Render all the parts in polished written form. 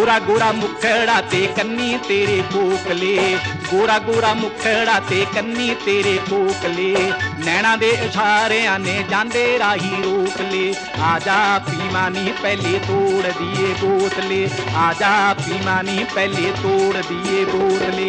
गोरा गोरा मुखड़ा ते कन्नी तेरे कोकले, गोरा गोरा मुखड़ा ते कन्नी तेरे कोकले, नैना दे इशारियां ने जांदे राही रोक ले। आजा पीवा नी पहले तोड़ दिए बोतले, आजा पीवा नी पहले तोड़ दिए बोतले।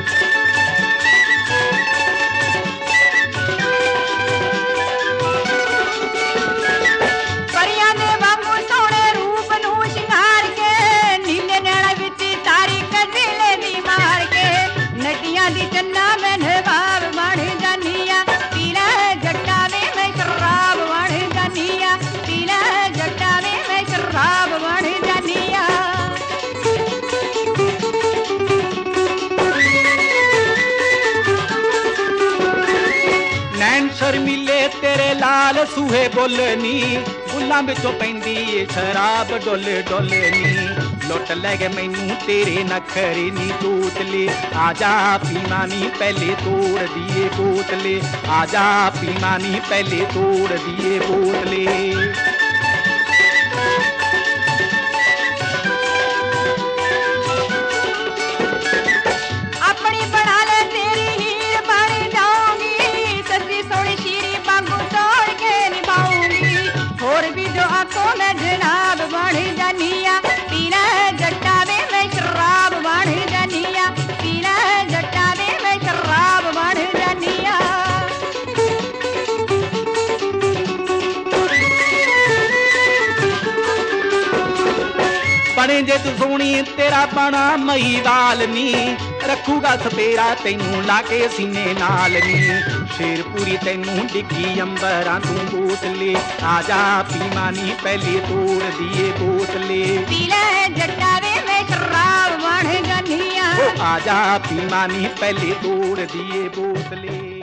शर्मीले तेरे लाल सूहे बोलनी, बुल्लां विचों पैंदी ए शराब डुल डुलनी। लुट लै गए मैनू तेरे नखरे नी तोतले, आजा पीवा नी पहले तोड़ दिए बोतले, आजा पीवा नी पहले तोड़ दिए बोतले। जनाब बन जानिया, पीला जट्टा वे मैं शराब बन जानिया, पीला जट्टा वे मैं शराब बन जानिया। बने जे तू सोनी तेरा बना मई वाल नी, रखूगा सपेरा तैनू लाके सीने नाल नी। शेरपुरी तैनू डिग्गी अंबरां तू बोतले, आजा पीवा नी पहले तोड़ दिए बोतले। पीला जट्टा वे मैं शराब बन जानिया, आजा पीवा नी पहले तोड़ दिए बोतले।